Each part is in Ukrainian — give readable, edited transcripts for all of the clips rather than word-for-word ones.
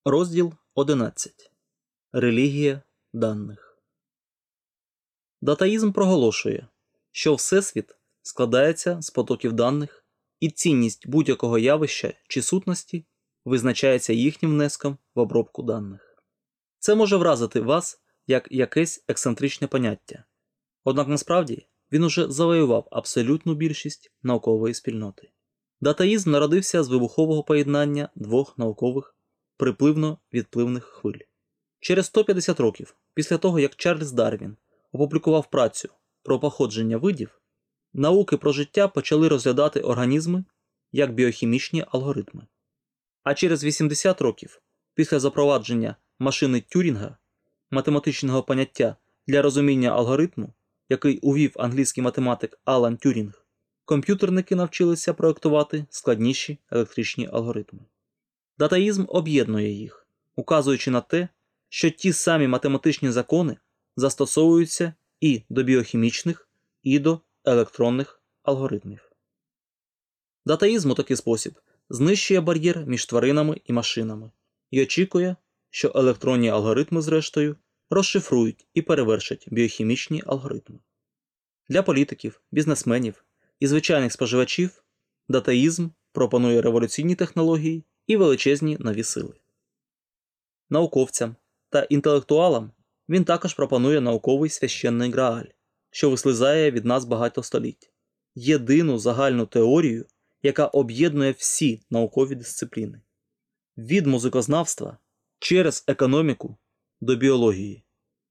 Розділ 11. Релігія даних. Датаїзм проголошує, що Всесвіт складається з потоків даних, і цінність будь-якого явища чи сутності визначається їхнім внеском в обробку даних. Це може вразити вас як якесь ексцентричне поняття. Однак насправді він уже завоював абсолютну більшість наукової спільноти. Датаїзм народився з вибухового поєднання двох наукових припливно-відпливних хвиль. Через 150 років після того, як Чарльз Дарвін опублікував працю про походження видів, науки про життя почали розглядати організми як біохімічні алгоритми. А через 80 років після запровадження машини Тюрінга, математичного поняття для розуміння алгоритму, який увів англійський математик Алан Тюрінг, комп'ютерники навчилися проєктувати складніші електричні алгоритми. Датаїзм об'єднує їх, указуючи на те, що ті самі математичні закони застосовуються і до біохімічних, і до електронних алгоритмів. Датаїзм у такий спосіб знищує бар'єр між тваринами і машинами і очікує, що електронні алгоритми, зрештою, розшифрують і перевершать біохімічні алгоритми. Для політиків, бізнесменів і звичайних споживачів датаїзм пропонує революційні технології і величезні нові сили. Науковцям та інтелектуалам він також пропонує науковий священний Грааль, що вислизає від нас багато століть. Єдину загальну теорію, яка об'єднує всі наукові дисципліни. Від музикознавства через економіку до біології.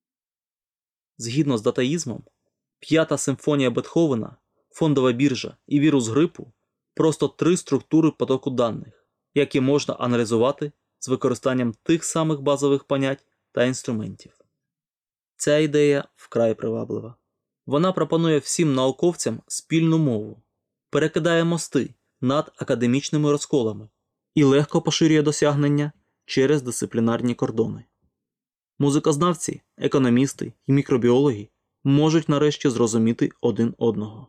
Згідно з датаїзмом, п'ята симфонія Бетховена, фондова біржа і вірус грипу – просто три структури потоку даних, які можна аналізувати з використанням тих самих базових понять та інструментів. Ця ідея вкрай приваблива. Вона пропонує всім науковцям спільну мову, перекидає мости над академічними розколами і легко поширює досягнення через дисциплінарні кордони. Музикознавці, економісти і мікробіологи можуть нарешті зрозуміти один одного.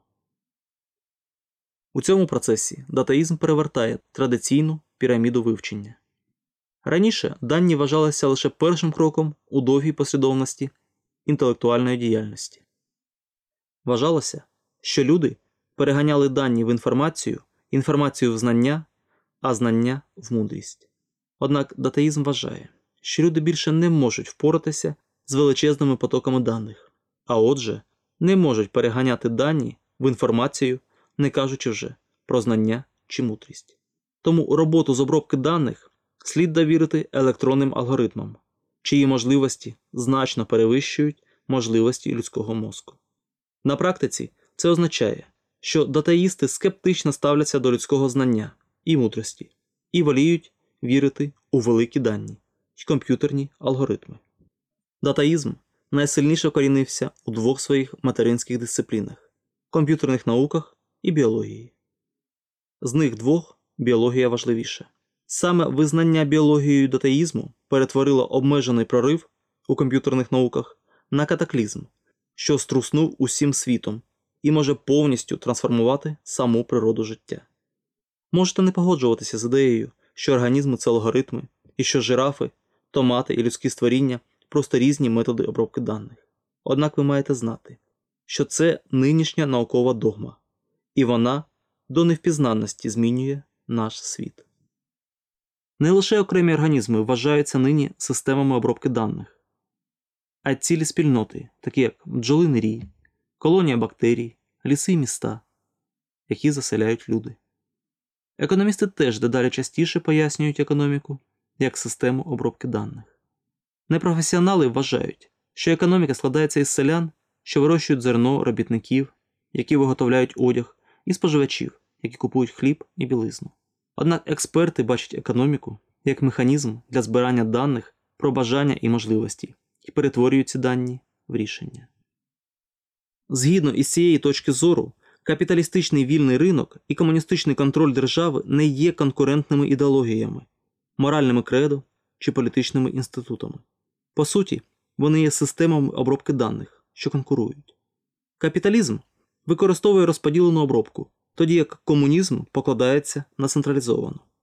У цьому процесі датаїзм перевертає традиційну піраміду вивчення. Раніше дані вважалися лише першим кроком у довгій послідовності інтелектуальної діяльності. Вважалося, що люди переганяли дані в інформацію, інформацію в знання, а знання в мудрість. Однак датаїзм вважає, що люди більше не можуть впоратися з величезними потоками даних, а отже, не можуть переганяти дані в інформацію, не кажучи вже про знання чи мудрість. Тому роботу з обробки даних слід довірити електронним алгоритмам, чиї можливості значно перевищують можливості людського мозку. На практиці це означає, що датаїсти скептично ставляться до людського знання і мудрості і воліють вірити у великі дані й комп'ютерні алгоритми. Датаїзм найсильніше вкорінився у двох своїх материнських дисциплінах – комп'ютерних науках і біології. З них двох біологія важливіша. Саме визнання біологією датаїзму перетворило обмежений прорив у комп'ютерних науках на катаклізм, що струснув усім світом і може повністю трансформувати саму природу життя. Можете не погоджуватися з ідеєю, що організми – це алгоритми, і що жирафи, томати і людські створіння – просто різні методи обробки даних. Однак ви маєте знати, що це нинішня наукова догма, і вона до невпізнанності змінює наш світ. Не лише окремі організми вважаються нині системами обробки даних, а й цілі спільноти, такі як бджолиний рій, колонія бактерій, ліси і міста, які заселяють люди. Економісти теж дедалі частіше пояснюють економіку як систему обробки даних. Непрофесіонали вважають, що економіка складається із селян, що вирощують зерно, робітників, які виготовляють одяг, і споживачів, які купують хліб і білизну. Однак експерти бачать економіку як механізм для збирання даних про бажання і можливості і перетворюють ці дані в рішення. Згідно із цієї точки зору, капіталістичний вільний ринок і комуністичний контроль держави не є конкурентними ідеологіями, моральними кредо чи політичними інститутами. По суті, вони є системами обробки даних, що конкурують. Капіталізм використовує розподілену обробку, тоді як комунізм покладається на централізовану.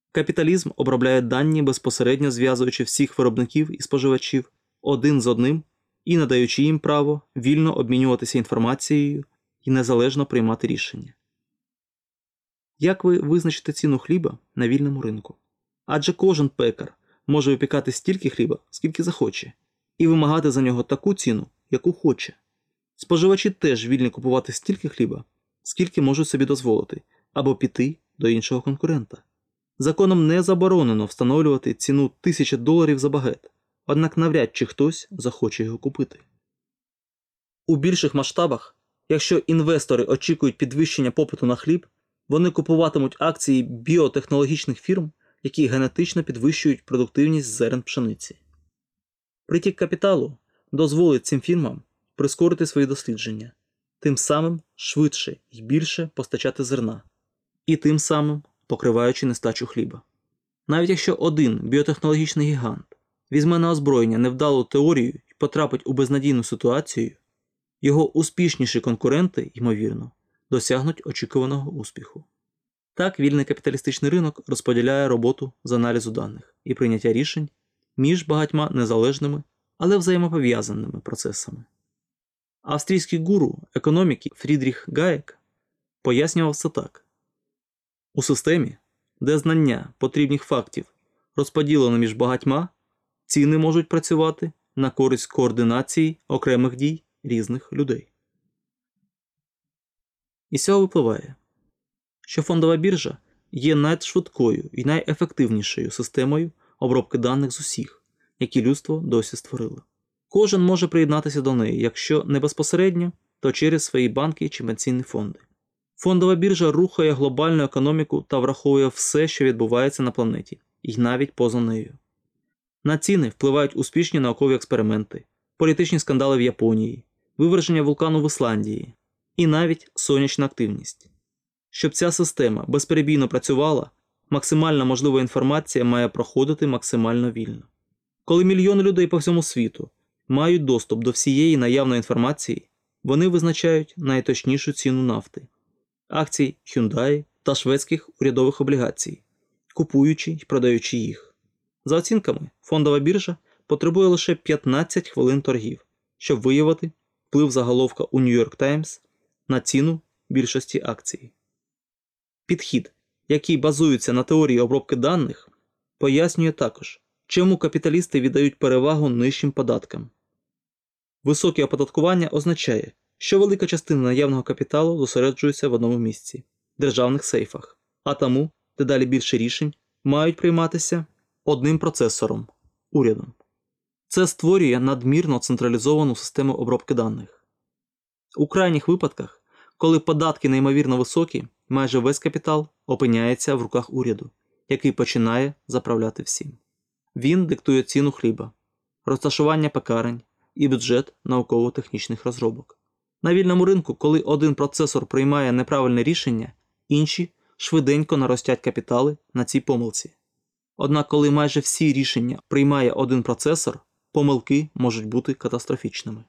Капіталізм обробляє дані, безпосередньо зв'язуючи всіх виробників і споживачів один з одним і надаючи їм право вільно обмінюватися інформацією і незалежно приймати рішення. Як ви визначите ціну хліба на вільному ринку? Адже кожен пекар може випікати стільки хліба, скільки захоче, і вимагати за нього таку ціну, яку хоче. Споживачі теж вільні купувати стільки хліба, скільки можуть собі дозволити, або піти до іншого конкурента. Законом не заборонено встановлювати ціну $1000 за багет, однак навряд чи хтось захоче його купити. У більших масштабах, якщо інвестори очікують підвищення попиту на хліб, вони купуватимуть акції біотехнологічних фірм, які генетично підвищують продуктивність зерен пшениці. Притік капіталу дозволить цим фірмам прискорити свої дослідження, тим самим швидше і більше постачати зерна, і тим самим покриваючи нестачу хліба. Навіть якщо один біотехнологічний гігант візьме на озброєння невдалу теорію і потрапить у безнадійну ситуацію, його успішніші конкуренти, ймовірно, досягнуть очікуваного успіху. Так вільний капіталістичний ринок розподіляє роботу з аналізу даних і прийняття рішень між багатьма незалежними, але взаємопов'язаними процесами. Австрійський гуру економіки Фрідріх Гаєк пояснював це так. У системі, де знання потрібних фактів розподілено між багатьма, ціни можуть працювати на користь координації окремих дій різних людей. Із цього випливає, що фондова біржа є найшвидкою і найефективнішою системою обробки даних з усіх, які людство досі створило. Кожен може приєднатися до неї, якщо не безпосередньо, то через свої банки чи пенсійні фонди. Фондова біржа рухає глобальну економіку та враховує все, що відбувається на планеті, і навіть поза нею. На ціни впливають успішні наукові експерименти, політичні скандали в Японії, виверження вулкану в Ісландії і навіть сонячна активність. Щоб ця система безперебійно працювала, максимально можлива інформація має проходити максимально вільно. Коли мільйони людей по всьому світу мають доступ до всієї наявної інформації, вони визначають найточнішу ціну нафти, акцій Hyundai та шведських урядових облігацій, купуючи і продаючи їх. За оцінками, фондова біржа потребує лише 15 хвилин торгів, щоб виявити вплив заголовка у New York Times на ціну більшості акцій. Підхід, який базується на теорії обробки даних, пояснює також, чому капіталісти віддають перевагу нижчим податкам. Високе оподаткування означає, що велика частина наявного капіталу зосереджується в одному місці – державних сейфах, а тому дедалі більше рішень мають прийматися одним процесором – урядом. Це створює надмірно централізовану систему обробки даних. У крайніх випадках, коли податки неймовірно високі, майже весь капітал опиняється в руках уряду, який починає заправляти всім. Він диктує ціну хліба, розташування пекарень і бюджет науково-технічних розробок. На вільному ринку, коли один процесор приймає неправильне рішення, інші швиденько наростять капітали на цій помилці. Однак, коли майже всі рішення приймає один процесор, помилки можуть бути катастрофічними.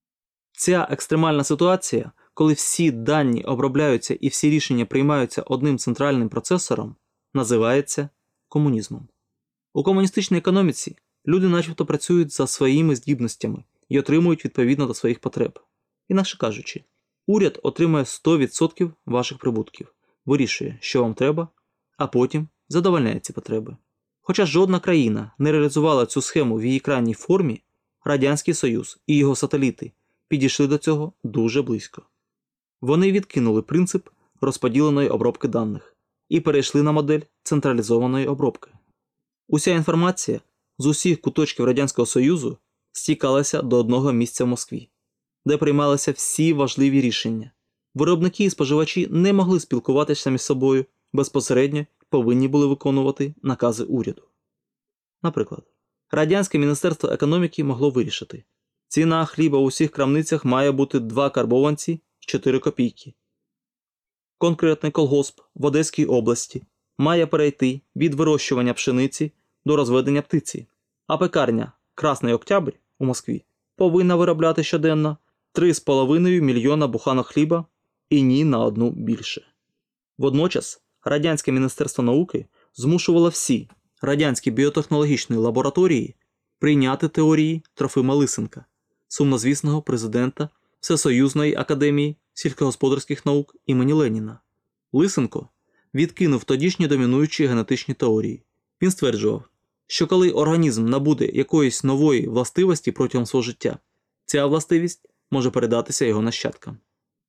Ця екстремальна ситуація, коли всі дані обробляються і всі рішення приймаються одним центральним процесором, називається комунізмом. У комуністичній економіці люди начебто працюють за своїми здібностями і отримують відповідно до своїх потреб. Інакше кажучи, уряд отримує 100% ваших прибутків, вирішує, що вам треба, а потім задовольняє ці потреби. Хоча жодна країна не реалізувала цю схему в її крайній формі, Радянський Союз і його сателіти підійшли до цього дуже близько. Вони відкинули принцип розподіленої обробки даних і перейшли на модель централізованої обробки. Уся інформація з усіх куточків Радянського Союзу стікалася до одного місця в Москві, де приймалися всі важливі рішення. Виробники і споживачі не могли спілкуватися між собою, безпосередньо повинні були виконувати накази уряду. Наприклад, Радянське Міністерство економіки могло вирішити: ціна хліба у всіх крамницях має бути 2 карбованці 4 копійки. Конкретний колгосп в Одеській області має перейти від вирощування пшениці до розведення птиці, а пекарня Красний Октябрь у Москві повинна виробляти щоденно 3,5 мільйона буханок хліба і ні на одну більше. Водночас, Радянське Міністерство науки змушувала всі радянські біотехнологічні лабораторії прийняти теорії Трофима Лисенка, сумнозвісного президента Всесоюзної академії сільськогосподарських наук імені Леніна. Лисенко відкинув тодішні домінуючі генетичні теорії. Він стверджував, що коли організм набуде якоїсь нової властивості протягом свого життя, ця властивість може передатися його нащадкам.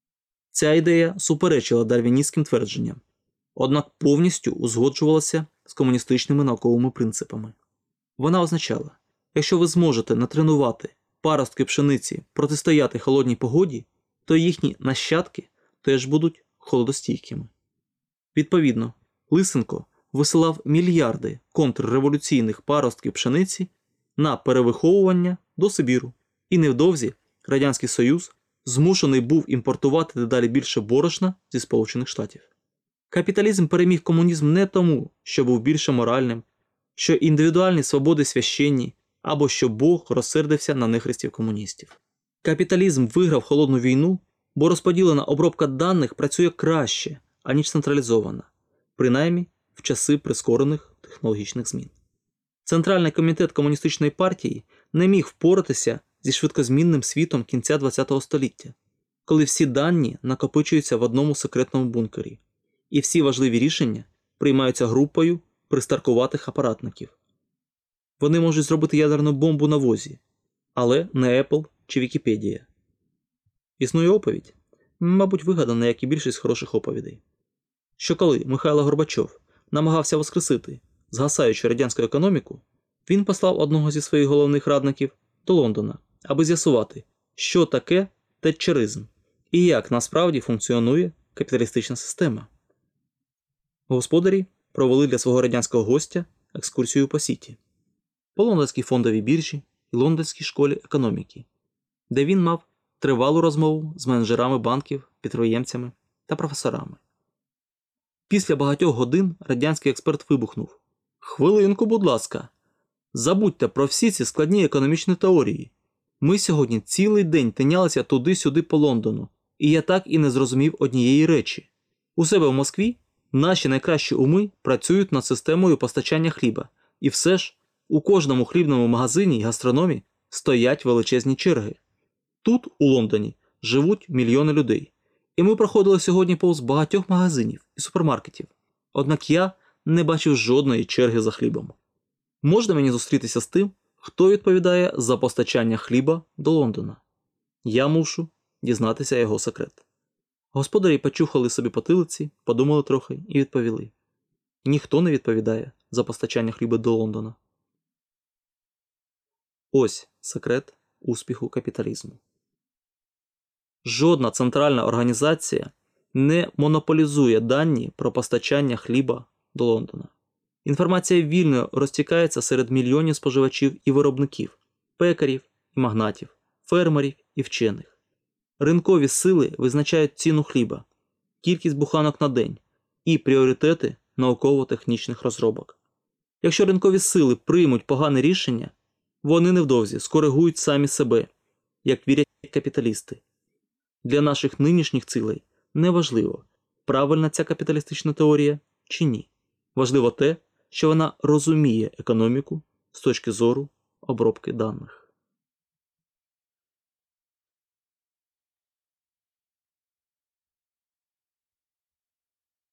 Ця ідея суперечила дарвіністським твердженням, однак повністю узгоджувалася з комуністичними науковими принципами. Вона означала, якщо ви зможете натренувати паростки пшениці протистояти холодній погоді, то їхні нащадки теж будуть холодостійкими. Відповідно, Лисенко висилав мільярди контрреволюційних паростків пшениці на перевиховування до Сибіру, і невдовзі Радянський Союз змушений був імпортувати дедалі більше борошна зі Сполучених Штатів. Капіталізм переміг комунізм не тому, що був більше моральним, що індивідуальні свободи священні, або що Бог розсердився на нехрестів комуністів. Капіталізм виграв холодну війну, бо розподілена обробка даних працює краще, аніж централізована, принаймні в часи прискорених технологічних змін. Центральний комітет комуністичної партії не міг впоратися зі швидкозмінним світом кінця ХХ століття, коли всі дані накопичуються в одному секретному бункері, і всі важливі рішення приймаються групою пристаркуватих апаратників. Вони можуть зробити ядерну бомбу на возі, але не Apple чи Вікіпедія. Існує оповідь, мабуть, вигадана, як і більшість хороших оповідей, що коли Михайло Горбачов намагався воскресити згасаючу радянську економіку, він послав одного зі своїх головних радників до Лондона, аби з'ясувати, що таке тетчеризм і як насправді функціонує капіталістична система. Господарі провели для свого радянського гостя екскурсію по Сіті, по лондонській фондовій біржі і лондонській школі економіки, де він мав тривалу розмову з менеджерами банків, підприємцями та професорами. Після багатьох годин радянський експерт вибухнув: «Хвилинку, будь ласка! Забудьте про всі ці складні економічні теорії. Ми сьогодні цілий день тинялися туди-сюди по Лондону, і я так і не зрозумів однієї речі. У себе в Москві наші найкращі уми працюють над системою постачання хліба, і все ж у кожному хлібному магазині і гастрономі стоять величезні черги. Тут, у Лондоні, живуть мільйони людей. І ми проходили сьогодні повз багатьох магазинів і супермаркетів. Однак я не бачив жодної черги за хлібом. Можна мені зустрітися з тим, хто відповідає за постачання хліба до Лондона? Я мушу дізнатися його секрет». Господарі почухали собі потилиці, подумали трохи і відповіли: «Ніхто не відповідає за постачання хліба до Лондона». Ось секрет успіху капіталізму. Жодна центральна організація не монополізує дані про постачання хліба до Лондона. Інформація вільно розтікається серед мільйонів споживачів і виробників, пекарів і магнатів, фермерів і вчених. Ринкові сили визначають ціну хліба, кількість буханок на день і пріоритети науково-технічних розробок. Якщо ринкові сили приймуть погане рішення, вони невдовзі скоригують самі себе, як вірять капіталісти. Для наших нинішніх цілей неважливо, правильна ця капіталістична теорія чи ні. Важливо те, що вона розуміє економіку з точки зору обробки даних.